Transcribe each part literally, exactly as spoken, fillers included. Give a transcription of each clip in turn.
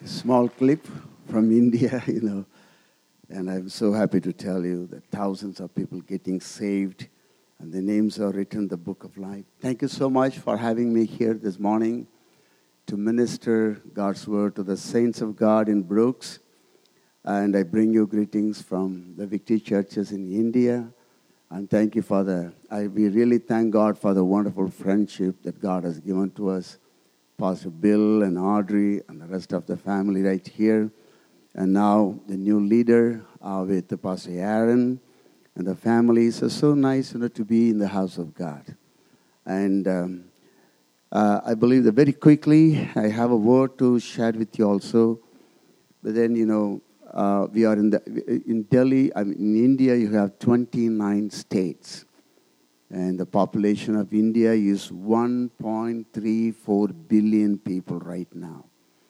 a small clip from India, you know, and I'm so happy to tell you that thousands of people getting saved and their names are written in the book of life. Thank you so much for having me here this morning to minister God's word to the saints of God in Brooks. And I bring you greetings from the Victory Churches in India. And thank you for the, I, we really thank God for the wonderful friendship that God has given to us. Pastor Bill and Audrey and the rest of the family right here. And now the new leader uh, with the Pastor Aaron and the family. So, so nice, you know, to be in the house of God. And um, uh, I believe that very quickly I have a word to share with you also. But then, you know, uh, we are in the in Delhi, I mean, in India, you have twenty-nine states. And the population of India is one point three four billion people right now.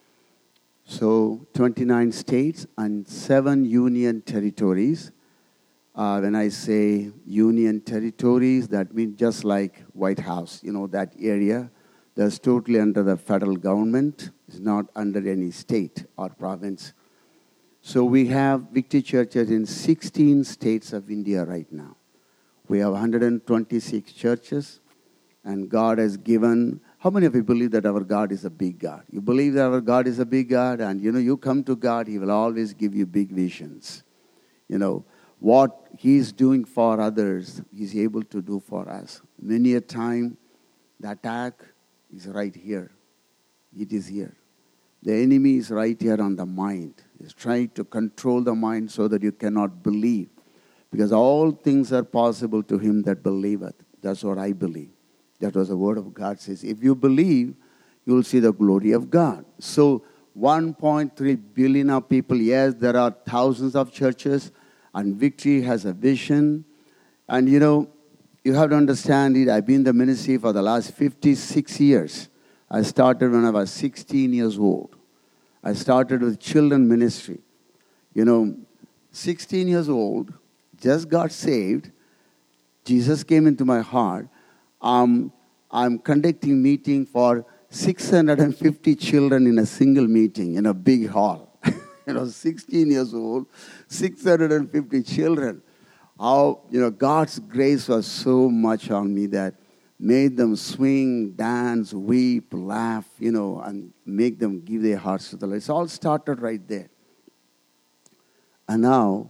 So twenty-nine states and seven union territories. Uh, when I say union territories, that means just like White House, you know, that area. That's totally under the federal government. It's not under any state or province. So we have Victory Churches in sixteen states of India right now. We have one hundred twenty-six churches, and God has given. How many of you believe that our God is a big God? You believe that our God is a big God, and you know, you come to God, He will always give you big visions. You know, what He's doing for others, He's able to do for us. Many a time, the attack is right here. It is here. The enemy is right here on the mind. He's trying to control the mind so that you cannot believe. Because all things are possible to him that believeth. That's what I believe. That was the word of God says. If you believe, you will see the glory of God. So one point three billion of people, yes, there are thousands of churches, and Victory has a vision. And you know, you have to understand it. I've been in the ministry for the last fifty-six years. I started when I was sixteen years old. I started with children ministry. You know, sixteen years old, just got saved. Jesus came into my heart. Um, I'm conducting meeting for six hundred fifty children in a single meeting in a big hall. You know, sixteen years old, six hundred fifty children. How, you know, God's grace was so much on me that made them swing, dance, weep, laugh, you know, and make them give their hearts to the Lord. It's all started right there. And now,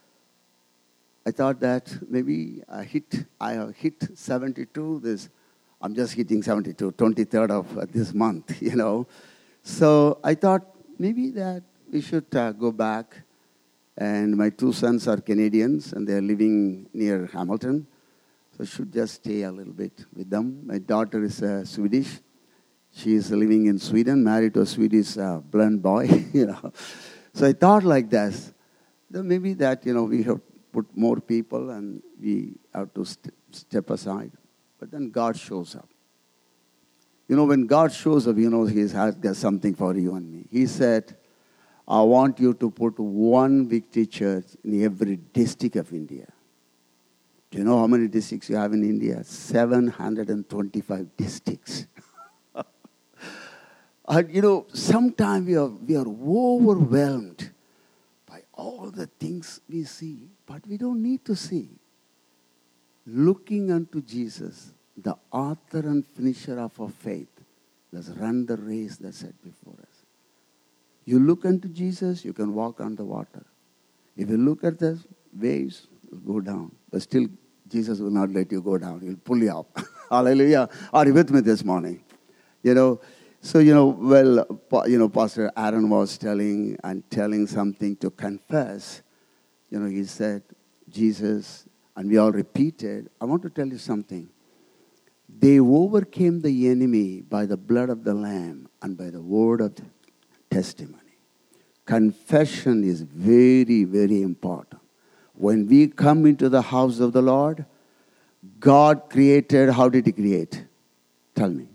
I thought that maybe I hit, I have hit seventy-two. This, I'm just hitting seventy-two, twenty-third of this month, you know. So I thought maybe that we should uh, go back. And my two sons are Canadians, and they're living near Hamilton. So I should just stay a little bit with them. My daughter is uh, Swedish. She is living in Sweden, married to a Swedish uh, blonde boy, you know. So I thought like this. Then maybe that, you know, we have put more people and we have to st- step aside. But then God shows up. You know, when God shows up, you know, He has got something for you and me. He said, I want you to put one Victory Church in every district of India. Do you know how many districts you have in India? seven hundred twenty-five districts. And you know, sometimes we are, we are overwhelmed by all the things we see, but we don't need to see. Looking unto Jesus, the author and finisher of our faith, let's run the race that's set before us. You look unto Jesus, you can walk on the water. If you look at the waves, you'll go down. But still, Jesus will not let you go down. He'll pull you up. Hallelujah. Are you with me this morning? You know, so, you know, well, you know, Pastor Aaron was telling and telling something to confess. You know, he said, Jesus, and we all repeated. I want to tell you something. They overcame the enemy by the blood of the Lamb and by the word of testimony. Confession is very, very important. When we come into the house of the Lord, God created, how did He create? Tell me.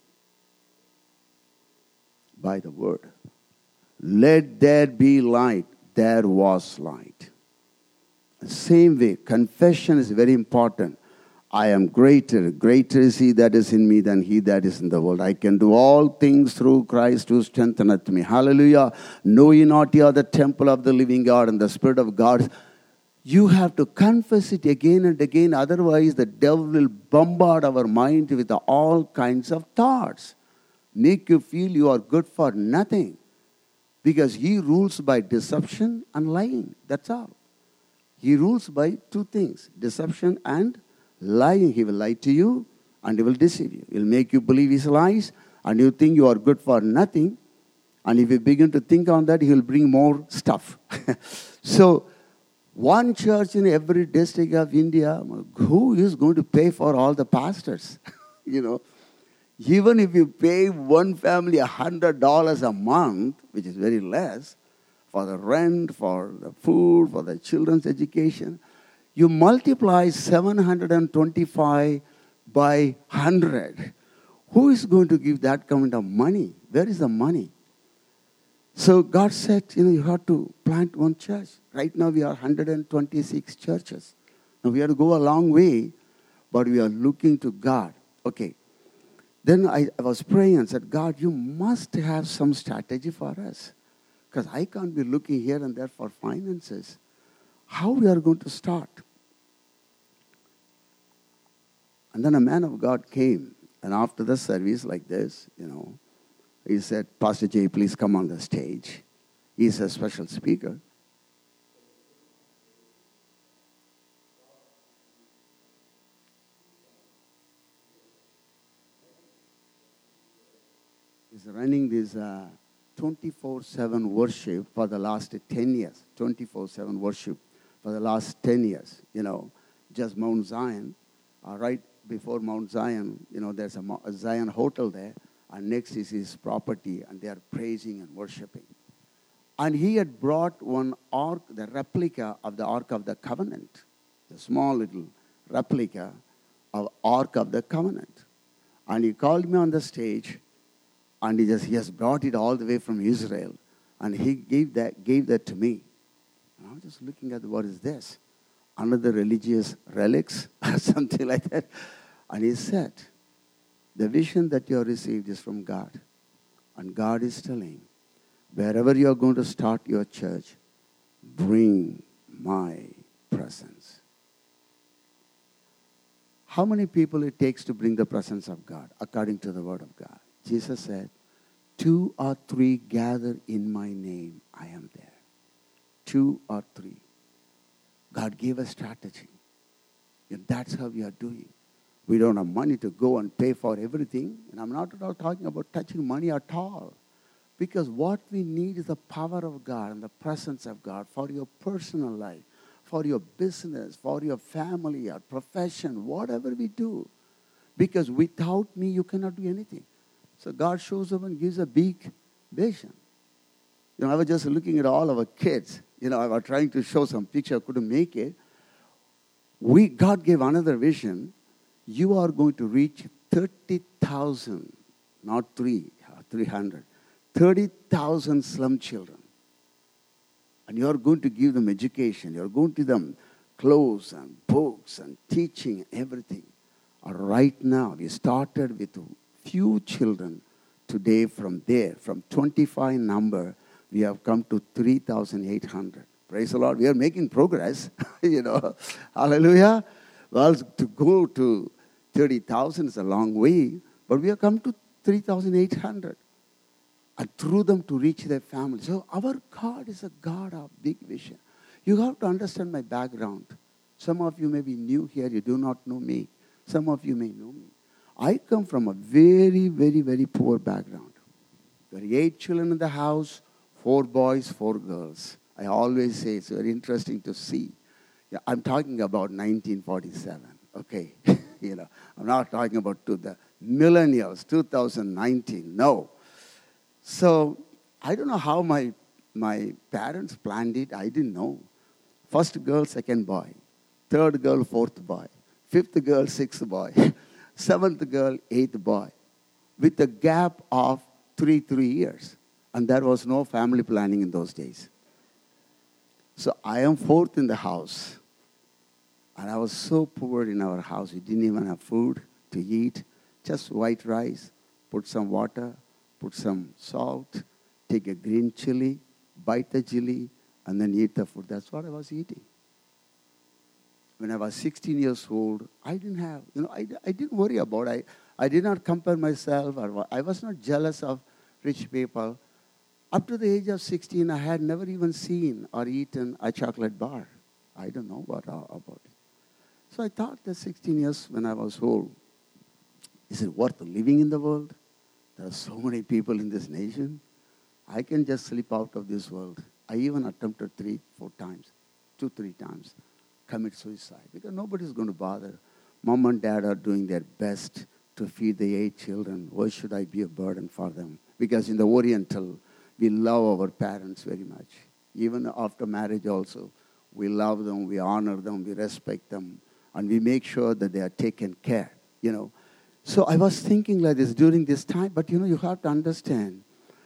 By the word. Let there be light. There was light. The same way, confession is very important. I am greater. Greater is he that is in me than he that is in the world. I can do all things through Christ who strengtheneth me. Hallelujah. Know ye not ye are the temple of the living God, and the Spirit of God. You have to confess it again and again. Otherwise, the devil will bombard our mind with all kinds of thoughts. Make you feel you are good for nothing. Because he rules by deception and lying. That's all. He rules by two things. Deception and lying. He will lie to you and he will deceive you. He will make you believe his lies and you think you are good for nothing. And if you begin to think on that, he will bring more stuff. So, one church in every district of India, who is going to pay for all the pastors? You know, even if you pay one family one hundred dollars a month, which is very less, for the rent, for the food, for the children's education, you multiply seven hundred twenty-five by one hundred. Who is going to give that kind of money? Where is the money? So God said, you know, you have to plant one church. Right now we are one hundred twenty-six churches. Now we have to go a long way, but we are looking to God. Okay. Then I, I was praying and said, God, you must have some strategy for us. Because I can't be looking here and there for finances. How we are going to start? And then a man of God came. And after the service like this, you know, he said, Pastor Jay, please come on the stage. He's a special speaker. He's running this uh, twenty-four seven worship for the last ten years. twenty-four seven worship for the last ten years. You know, just Mount Zion. Uh, right before Mount Zion, you know, there's a, a Zion hotel there. And next is his property, and they are praising and worshiping. And he had brought one ark, the replica of the Ark of the Covenant, the small little replica of Ark of the Covenant. And he called me on the stage, and he just he has brought it all the way from Israel, and he gave that gave that to me. And I was just looking at what is this, another religious relics or something like that. And he said, the vision that you have received is from God. And God is telling, wherever you are going to start your church, bring my presence. How many people it takes to bring the presence of God according to the word of God? Jesus said, two or three gather in my name, I am there. Two or three. God gave a strategy. And that's how we are doing. We don't have money to go and pay for everything. And I'm not at all talking about touching money at all. Because what we need is the power of God and the presence of God for your personal life, for your business, for your family, your profession, whatever we do. Because without me, you cannot do anything. So God shows up and gives a big vision. You know, I was just looking at all our kids. You know, I was trying to show some picture, I couldn't make it. We, God gave another vision. You are going to reach thirty thousand, not three, three hundred, thirty thousand slum children. And you are going to give them education. You are going to give them clothes and books and teaching and everything. And right now, we started with few children. Today from there, from twenty-five number, we have come to three thousand eight hundred. Praise the Lord. We are making progress, you know. Hallelujah. Well, to go to thirty thousand is a long way, but we have come to three thousand eight hundred. And through them to reach their family. So our God is a God of big vision. You have to understand my background. Some of you may be new here, you do not know me. Some of you may know me. I come from a very, very, very poor background. There are eight children in the house, four boys, four girls. I always say it's very interesting to see. Yeah, I'm talking about nineteen forty-seven, okay? You know, I'm not talking about to the millennials, two thousand nineteen, no. So, I don't know how my, my parents planned it, I didn't know. First girl, second boy. Third girl, fourth boy. Fifth girl, sixth boy. Seventh girl, eighth boy. With a gap of three, three years. And there was no family planning in those days. So I am fourth in the house. And I was so poor in our house. We didn't even have food to eat. Just white rice, put some water, put some salt, take a green chili, bite the chili, and then eat the food. That's what I was eating. When I was sixteen years old, I didn't have, you know, I, I didn't worry about it. I, I did not compare myself. Or I was not jealous of rich people. Up to the age of sixteen, I had never even seen or eaten a chocolate bar. I don't know what about it. So I thought that sixteen years when I was old, is it worth living in the world? There are so many people in this nation. I can just slip out of this world. I even attempted three, four times, two, three times, commit suicide because nobody's going to bother. Mom and dad are doing their best to feed the eight children. Why should I be a burden for them? Because in the Oriental, we love our parents very much. Even after marriage also, we love them, we honor them, we respect them, and we make sure that they are taken care, you know. So I was thinking like this during this time, but you know, you have to understand,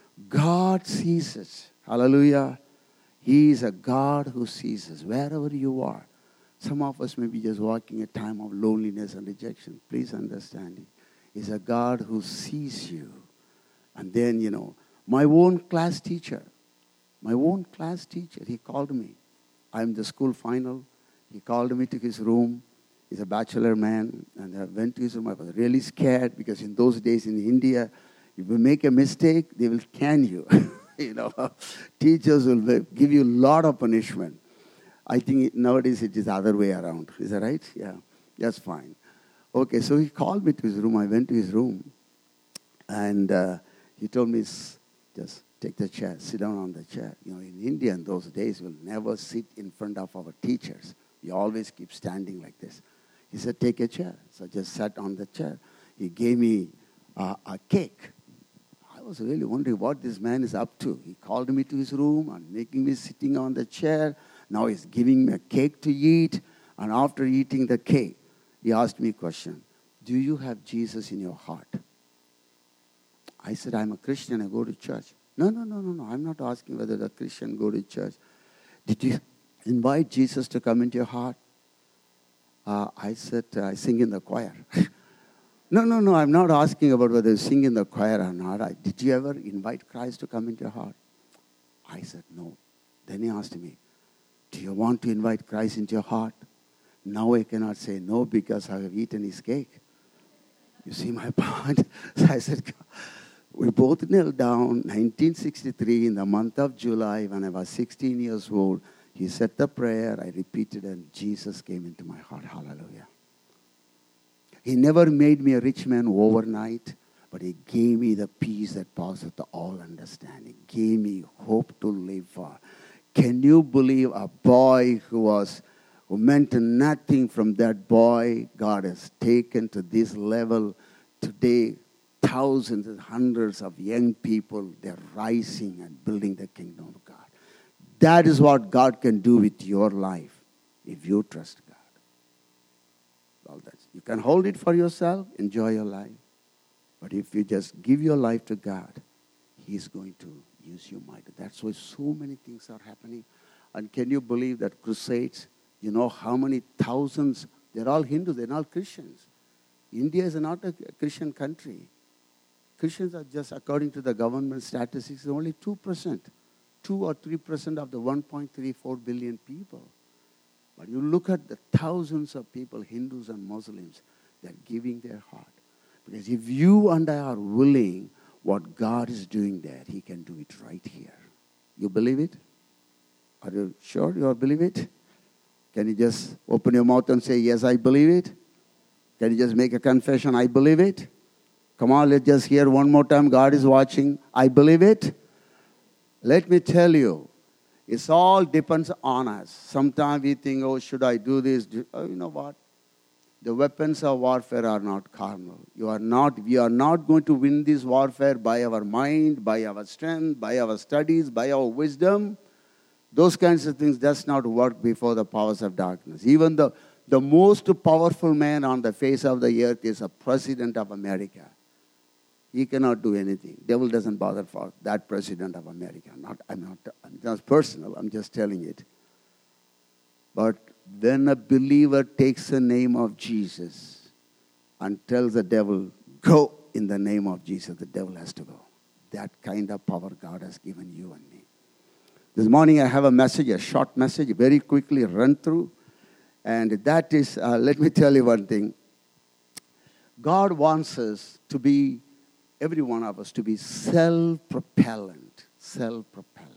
God sees us. Hallelujah. He is a God who sees us wherever you are. Some of us may be just walking a time of loneliness and rejection. Please understand it. He's a God who sees you. And then, you know, my own class teacher, my own class teacher, he called me. I'm the school final. He called me to his room. He's a bachelor man, and I went to his room. I was really scared because in those days in India, if you make a mistake, they will can you. you know, teachers will give you a lot of punishment. I think nowadays it is the other way around. Is that right? Yeah, that's fine. Okay, so he called me to his room. I went to his room, and uh, he told me, just take the chair, sit down on the chair. You know, in India in those days, we'll never sit in front of our teachers. We always keep standing like this. He said, take a chair. So I just sat on the chair. He gave me uh, a cake. I was really wondering what this man is up to. He called me to his room and making me sitting on the chair. Now he's giving me a cake to eat. And after eating the cake, he asked me a question. Do you have Jesus in your heart? I said, I'm a Christian. I go to church. No, no, no, no, no. I'm not asking whether the Christian go to church. Did you invite Jesus to come into your heart? Uh, I said, uh, I sing in the choir. no, no, no, I'm not asking about whether you sing in the choir or not. I, did you ever invite Christ to come into your heart? I said, no. Then he asked me, do you want to invite Christ into your heart? Now I cannot say no because I have eaten his cake. You see my point? So I said, we both knelt down, nineteen sixty-three, in the month of July, when I was sixteen years old. He said the prayer, I repeated, and Jesus came into my heart. Hallelujah. He never made me a rich man overnight, but he gave me the peace that passeth all understanding. Gave me hope to live for. Can you believe a boy who was, who meant nothing from that boy, God has taken to this level today? Thousands and hundreds of young people, they're rising and building the kingdom of God. That is what God can do with your life if you trust God. Well, that's, you can hold it for yourself, enjoy your life. But if you just give your life to God, He's going to use you mightily. That's why so many things are happening. And can you believe that crusades, you know how many thousands, they're all Hindus, they're not Christians. India is not a Christian country. Christians are just, according to the government statistics, only two percent. two or three percent of the one point three four billion people. But you look at the thousands of people, Hindus and Muslims, they're giving their heart. Because if you and I are willing, what God is doing there, He can do it right here. You believe it? Are you sure you all believe it? Can you just open your mouth and say, yes, I believe it? Can you just make a confession, I believe it? Come on, let's just hear one more time. God is watching. I believe it. Let me tell you, it all depends on us. Sometimes we think, oh, should I do this? Oh, you know what? The weapons of warfare are not carnal. You are not, we are not going to win this warfare by our mind, by our strength, by our studies, by our wisdom. Those kinds of things does not work before the powers of darkness. Even the, the most powerful man on the face of the earth is a president of America. He cannot do anything. Devil doesn't bother for that president of America. Not, I'm not, I'm just personal. I'm just telling it. But when a believer takes the name of Jesus and tells the devil, go in the name of Jesus, the devil has to go. That kind of power God has given you and me. This morning I have a message, a short message, very quickly run through. And that is, uh, let me tell you one thing. God wants us to be, every one of us, to be self-propellant. Self-propellant.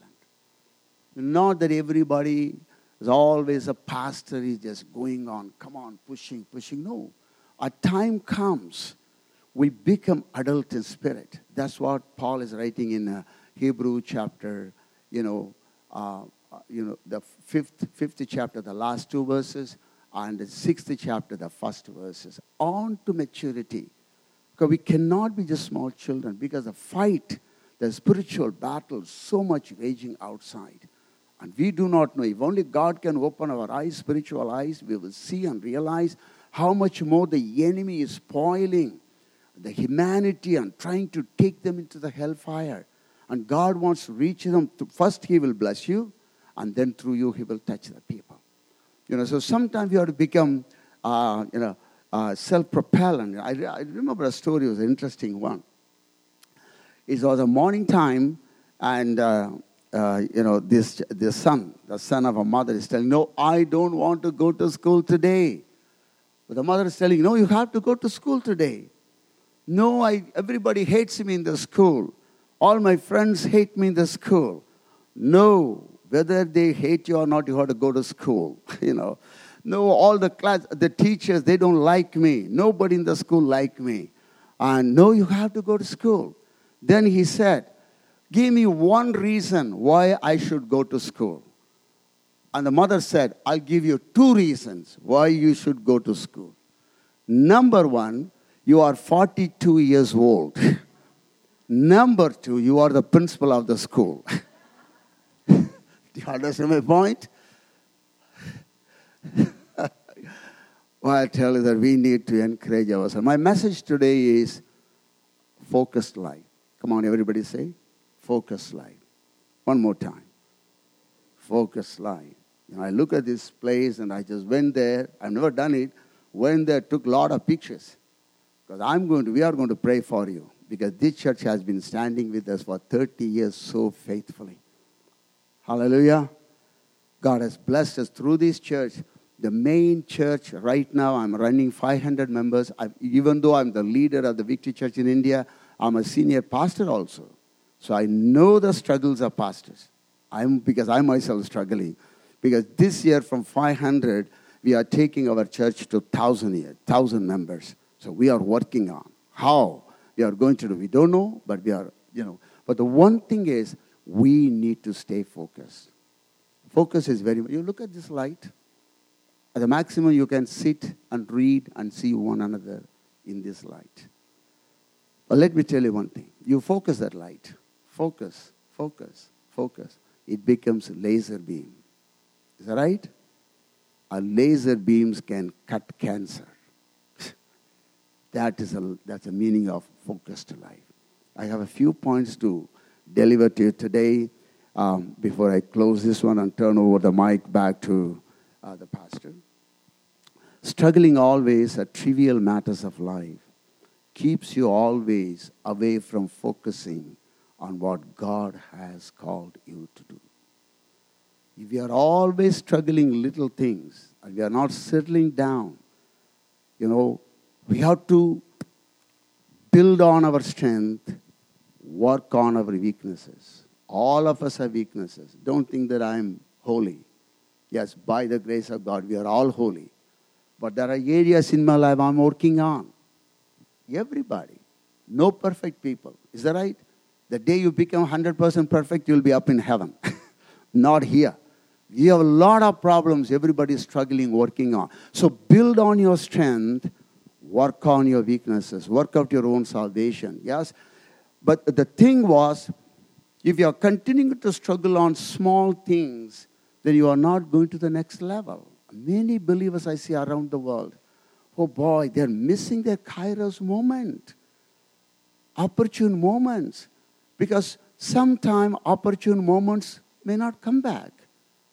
Not that everybody is always a pastor, is just going on, come on, pushing, pushing. No. A time comes, we become adult in spirit. That's what Paul is writing in uh, Hebrew chapter, you know, uh, you know, the fifth, fifth chapter, the last two verses, and the sixth chapter, the first verses. On to maturity. Because we cannot be just small children, because the fight, the spiritual battle, so much raging outside. And we do not know. If only God can open our eyes, spiritual eyes, we will see and realize how much more the enemy is spoiling the humanity and trying to take them into the hellfire. And God wants to reach them. First, He will bless you, and then through you, He will touch the people. You know, so sometimes you have to become, uh, you know, uh, self-propellant. I, I remember a story, it was an interesting one. It was a morning time, and, uh, uh, you know, this, this son, the son of a mother is telling, no, I don't want to go to school today. But the mother is telling, no, you have to go to school today. No, I, everybody hates me in the school. All my friends hate me in the school. No, whether they hate you or not, you have to go to school, you know. No, all the class, the teachers, they don't like me. Nobody in the school like me. And no, you have to go to school. Then he said, give me one reason why I should go to school. And the mother said, I'll give you two reasons why you should go to school. Number one, you are forty-two years old. Number two, you are the principal of the school. Do you understand my point? Well, I tell you that we need to encourage ourselves. My message today is focused life. Come on, everybody say, focused life. One more time. Focused life. You know, I look at this place and I just went there. I've never done it. Went there, took a lot of pictures. Because I'm going to, we are going to pray for you. Because this church has been standing with us for thirty years so faithfully. Hallelujah. God has blessed us through this church. The main church right now, I'm running five hundred members. I've, even though I'm the leader of the Victory Church in India, I'm a senior pastor also. So I know the struggles of pastors. I'm because I myself struggling. Because this year from five hundred, we are taking our church to one thousand years, one thousand members. So we are working on how we are going to do. We don't know, but we are, you know. But the one thing is, we need to stay focused. Focus is very, you look at this light. At the maximum, you can sit and read and see one another in this light. But let me tell you one thing. You focus that light. Focus, focus, focus. It becomes laser beam. Is that right? A laser beams can cut cancer. That is a, that's the meaning of focused life. I have a few points to deliver to you today um, before I close this one and turn over the mic back to uh, the pastor. Struggling always at trivial matters of life keeps you always away from focusing on what God has called you to do. If we are always struggling little things and we are not settling down, you know, we have to build on our strength, work on our weaknesses. All of us have weaknesses. Don't think that I'm holy. Yes, by the grace of God, we are all holy. But there are areas in my life I'm working on. Everybody. No perfect people. Is that right? The day you become one hundred percent perfect, you'll be up in heaven. Not here. You have a lot of problems everybody is struggling, working on. So build on your strength. Work on your weaknesses. Work out your own salvation. Yes? But the thing was, if you are continuing to struggle on small things, then you are not going to the next level. Many believers I see around the world, oh boy, they're missing their kairos moment. Opportune moments. Because sometime opportune moments may not come back.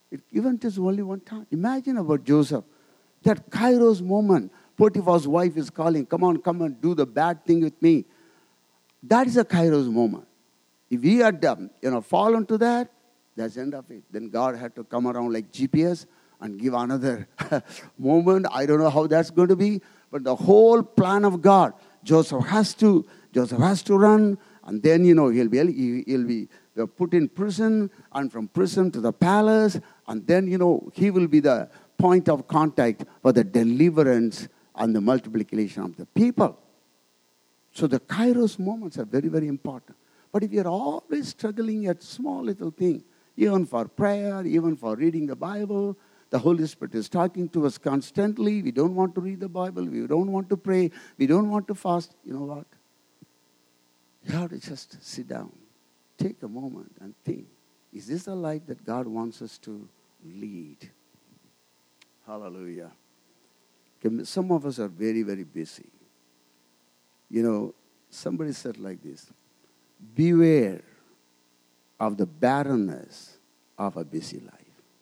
It event is only one time. Imagine about Joseph. That Kairos moment. Potiphar's wife is calling, come on, come and do the bad thing with me. That is a Kairos moment. If he had um, you know, fallen to that, that's the end of it. Then God had to come around like G P S and give another moment. I don't know how that's going to be. But the whole plan of God, Joseph has to, Joseph has to run. And then, you know, he'll be, he'll be put in prison. And from prison to the palace. And then, you know, he will be the point of contact for the deliverance and the multiplication of the people. So the Kairos moments are very, very important. But if you're always struggling at small little thing, even for prayer, even for reading the Bible, the Holy Spirit is talking to us constantly. We don't want to read the Bible. We don't want to pray. We don't want to fast. You know what? You have to just sit down, take a moment and think, is this the life that God wants us to lead? Hallelujah. Some of us are very, very busy. You know, somebody said like this, beware of the barrenness of a busy life.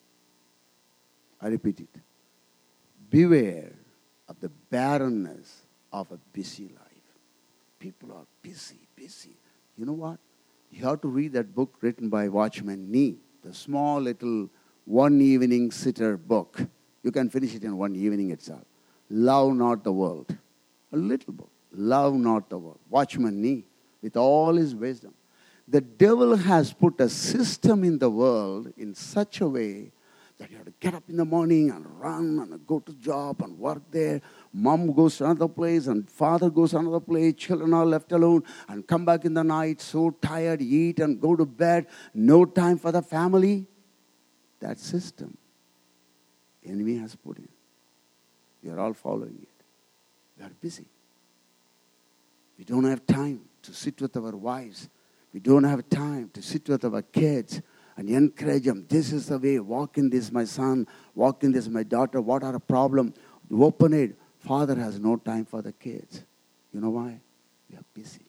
I repeat it. Beware of the barrenness of a busy life. People are busy, busy. You know what? You have to read that book written by Watchman Nee, the small little one evening sitter book. You can finish it in one evening itself. Love Not the World. A little book. Love Not the World. Watchman Nee, with all his wisdom. The devil has put a system in the world in such a way that you have to get up in the morning and run and go to job and work there. Mom goes to another place and father goes to another place. Children are left alone and come back in the night so tired, eat and go to bed. No time for the family. That system the enemy has put in. We are all following it. We are busy. We don't have time to sit with our wives. We don't have time to sit with our kids and encourage them. This is the way. Walk in this, my son. Walk in this, my daughter. What are the problem? Open it. Father has no time for the kids. You know why? We are busy.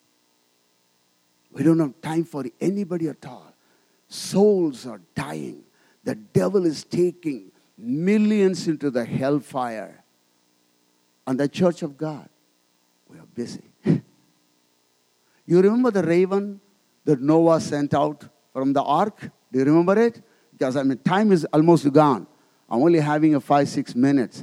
We don't have time for anybody at all. Souls are dying. The devil is taking millions into the hellfire. And the church of God, we are busy. You remember the raven that Noah sent out from the ark? Do you remember it? Because, I mean, time is almost gone. I'm only having a five, six minutes.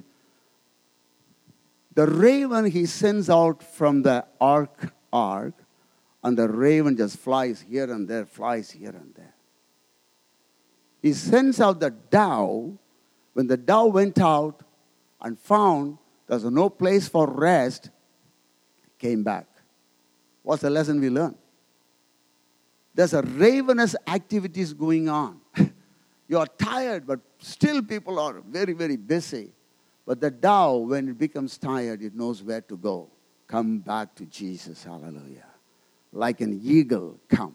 The raven he sends out from the ark, ark, and the raven just flies here and there, flies here and there. He sends out the dove. When the dove went out and found there's no place for rest, came back. What's the lesson we learn? There's a ravenous activities going on. You are tired, but still people are very, very busy. But the dove, when it becomes tired, it knows where to go. Come back to Jesus. Hallelujah. Like an eagle, come.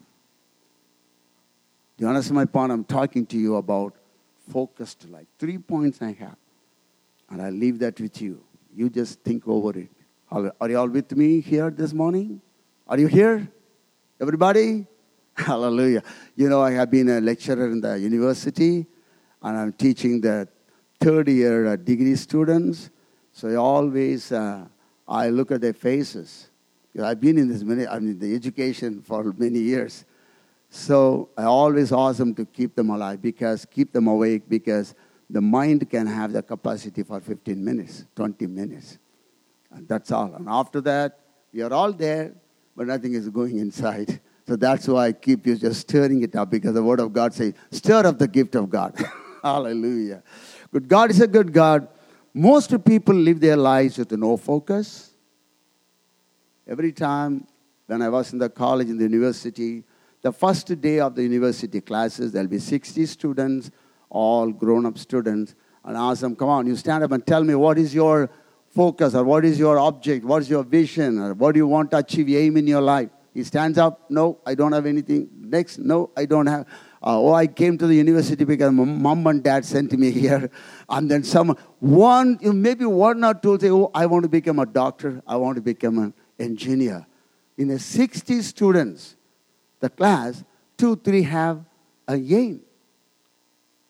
Do you understand my point? I'm talking to you about focused life. Three points I have. And I leave that with you. You just think over it. Are you all with me here this morning? Are you here? Everybody? Hallelujah. You know, I have been a lecturer in the university, and I'm teaching the third year uh, degree students. So I always, uh, I look at their faces. You know, I've been in this many, I mean, the education for many years. So I always ask them to keep them alive, because keep them awake, because the mind can have the capacity for fifteen minutes, twenty minutes. And that's all. And after that, we are all there, but nothing is going inside. So that's why I keep you just stirring it up, because the Word of God says, stir up the gift of God. Hallelujah. Good. God is a good God. Most people live their lives with no focus. Every time when I was in the college, in the university, the first day of the university classes, there'll be sixty students, all grown-up students, and I ask them, come on, you stand up and tell me what is your focus, or what is your object, what is your vision, or what do you want to achieve, aim in your life. He stands up, no, I don't have anything. Next, no, I don't have. Uh, oh, I came to the university because my mom and dad sent me here. And then some, one, maybe one or two say, oh, I want to become a doctor. I want to become an engineer. In the sixty students, the class, two, three have a aim.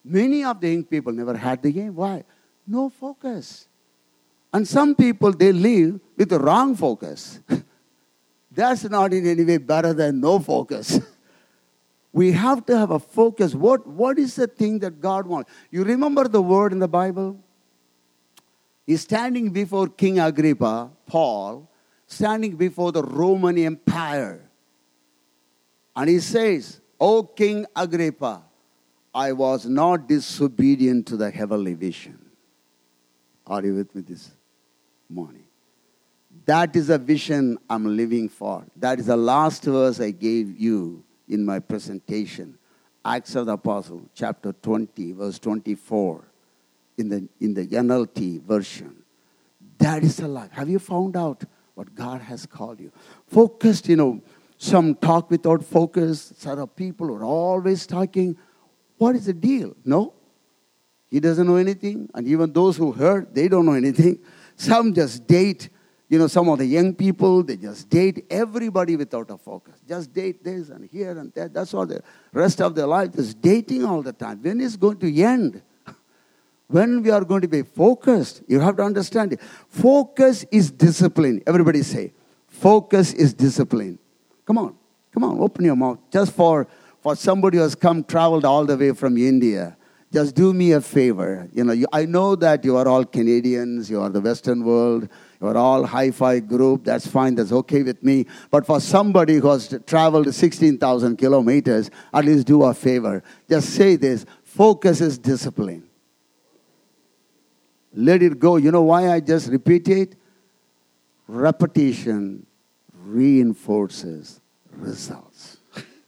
Many of the young people never had the game. Why? No focus. And some people, they live with the wrong focus. That's not in any way better than no focus. We have to have a focus. What, what is the thing that God wants? You remember the word in the Bible? He's standing before King Agrippa, Paul, standing before the Roman Empire. And he says, O King Agrippa, I was not disobedient to the heavenly vision. Are you with me this morning? That is a vision I'm living for. That is the last verse I gave you in my presentation. Acts of the Apostle, chapter twenty, verse twenty-four, in the, in the N L T version. That is the life. Have you found out what God has called you? Focused, you know, some talk without focus. There are people who are always talking. What is the deal? No. He doesn't know anything. And even those who heard, they don't know anything. Some just date. You know, some of the young people, they just date everybody without a focus. Just date this and here and that. That's all the rest of their life is dating all the time. When is it going to end? When we are going to be focused, you have to understand it. Focus is discipline. Everybody say, focus is discipline. Come on. Come on, open your mouth. Just for, for somebody who has come, traveled all the way from India. Just do me a favor. You know, you, I know that you are all Canadians. You are the Western world. You are all hi-fi group. That's fine. That's okay with me. But for somebody who has traveled sixteen thousand kilometers, at least do a favor. Just say this. Focus is discipline. Let it go. You know why I just repeat it? Repetition reinforces results.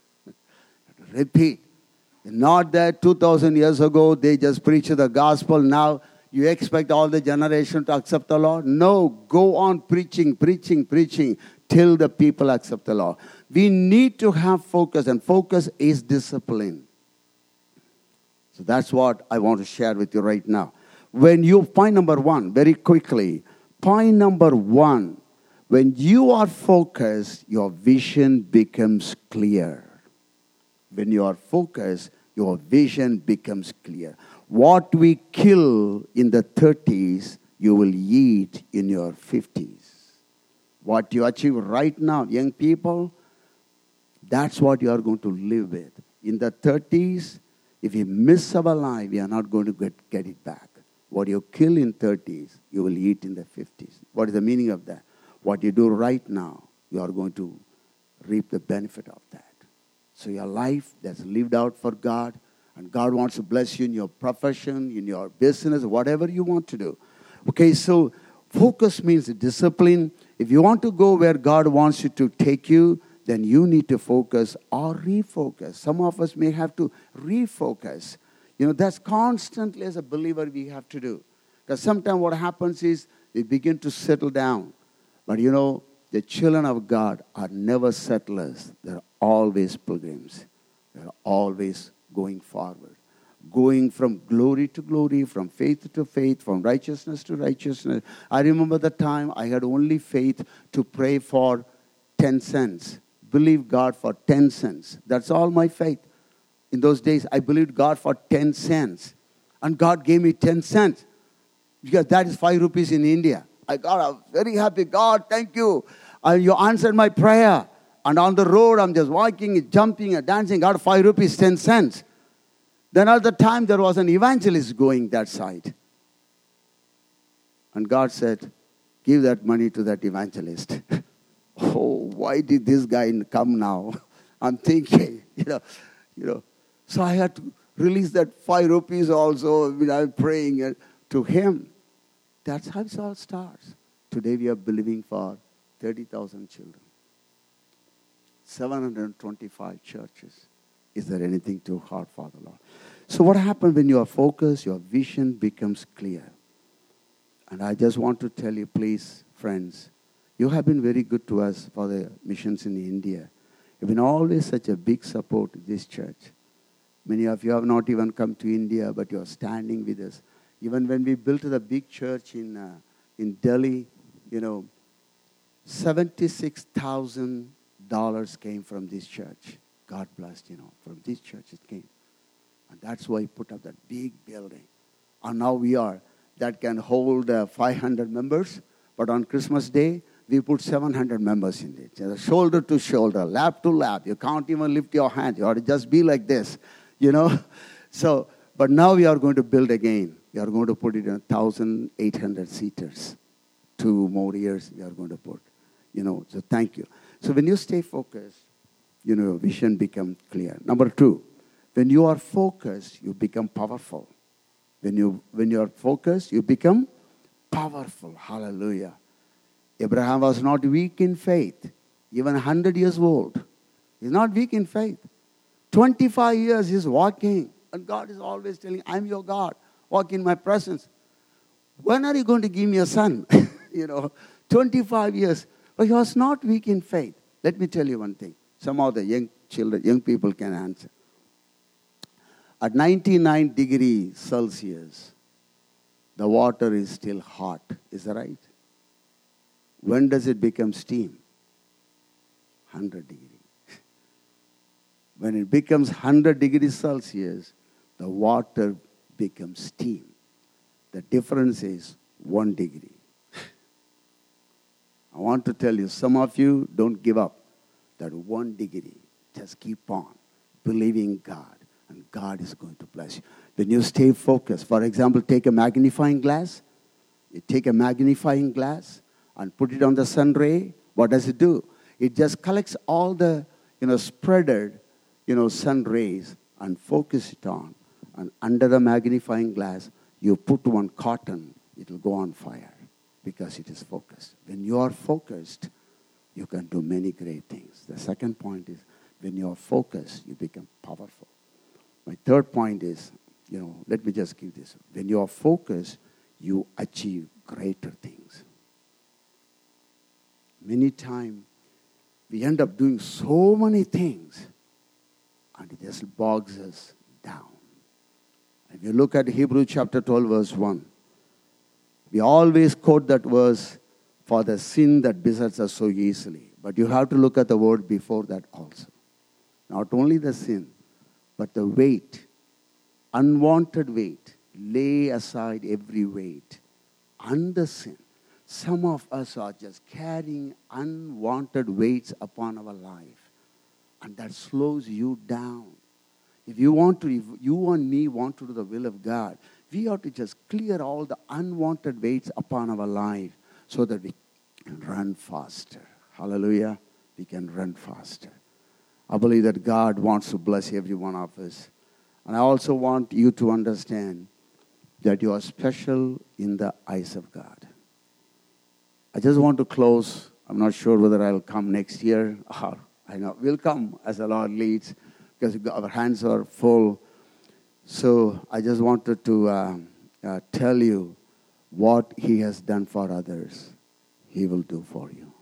Repeat. Not that two thousand years ago they just preached the gospel. Now you expect all the generation to accept the Lord? No. Go on preaching, preaching, preaching till the people accept the Lord. We need to have focus, and focus is discipline. So that's what I want to share with you right now. When you, point number one, very quickly, point number one, when you are focused, your vision becomes clear. When you are focused, your vision becomes clear. What we kill in the thirties, you will eat in your fifties. What you achieve right now, young people, that's what you are going to live with. In the thirties, if we miss our life, we are not going to get, get it back. What you kill in thirties, you will eat in the fifties. What is the meaning of that? What you do right now, you are going to reap the benefit of that. So your life that's lived out for God, and God wants to bless you in your profession, in your business, whatever you want to do. Okay, so focus means discipline. If you want to go where God wants you to take you, then you need to focus or refocus. Some of us may have to refocus. You know, that's constantly as a believer we have to do. Because sometimes what happens is we begin to settle down. But you know, the children of God are never settlers. They're always pilgrims. They're always going forward. Going from glory to glory, from faith to faith, from righteousness to righteousness. I remember the time I had only faith to pray for ten cents. Believe God for ten cents. That's all my faith. In those days, I believed God for ten cents. And God gave me ten cents. Because that is five rupees in India. I got a very happy, God, thank you. And you answered my prayer. And on the road, I'm just walking, jumping, and dancing. Got five rupees, ten cents. Then at the time, there was an evangelist going that side. And God said, give that money to that evangelist. Oh, why did this guy come now? I'm thinking, you know, you know. So I had to release that five rupees also when I'm praying to him. That's how it all starts. Today we are believing for thirty thousand children. seven hundred twenty-five churches. Is there anything too hard for the Lord? So what happens when you are focused, your vision becomes clear. And I just want to tell you, please, friends, you have been very good to us for the missions in India. You've been always such a big support to this church. Many of you have not even come to India, but you are standing with us. Even when we built the big church in uh, in Delhi, you know, seventy-six thousand dollars came from this church. God blessed, you know, from this church it came. And that's why he put up that big building. And now we are, that can hold uh, five hundred members. But on Christmas Day, we put seven hundred members in it. Shoulder to shoulder, lap to lap. You can't even lift your hand. You ought to just be like this, you know. So, but now we are going to build again. We are going to put it in one thousand eight hundred seaters. Two more years we are going to put, you know. So thank you. So when you stay focused, you know, your vision becomes clear. Number two, when you are focused, you become powerful. When you when you are focused, you become powerful. Hallelujah. Abraham was not weak in faith, even one hundred years old. He's not weak in faith. twenty-five years he's walking, and God is always telling, I'm your God. Walk in my presence. When are you going to give me a son? you know, twenty-five years. But he was not weak in faith. Let me tell you one thing. Some of the young children, young people can answer. At ninety-nine degrees Celsius, the water is still hot. Is that right? When does it become steam? one hundred degrees. When it becomes one hundred degrees Celsius, the water becomes steam. The difference is one degree. I want to tell you, some of you don't give up that one degree. Just keep on believing God, and God is going to bless you. When you stay focused, for example, take a magnifying glass. You take a magnifying glass and put it on the sun ray. What does it do? It just collects all the, you know, spreaded, you know, sun rays and focus it on. And under the magnifying glass, you put one cotton, it will go on fire because it is focused. When you are focused, you can do many great things. The second point is, when you are focused, you become powerful. My third point is, you know, let me just give this. When you are focused, you achieve greater things. Many times, we end up doing so many things, and it just bogs us down. If you look at Hebrews chapter twelve, verse one, we always quote that verse, for the sin that besets us so easily. But you have to look at the word before that also. Not only the sin, but the weight, unwanted weight. Lay aside every weight and the sin. Some of us are just carrying unwanted weights upon our life, and that slows you down. If you want to, if you and me want to do the will of God, we have to just clear all the unwanted weights upon our life so that we can run faster. Hallelujah. We can run faster. I believe that God wants to bless every one of us. And I also want you to understand that you are special in the eyes of God. I just want to close. I'm not sure whether I'll come next year or I know we'll come as the Lord leads, because our hands are full. So I just wanted to uh, uh, tell you what He has done for others, He will do for you.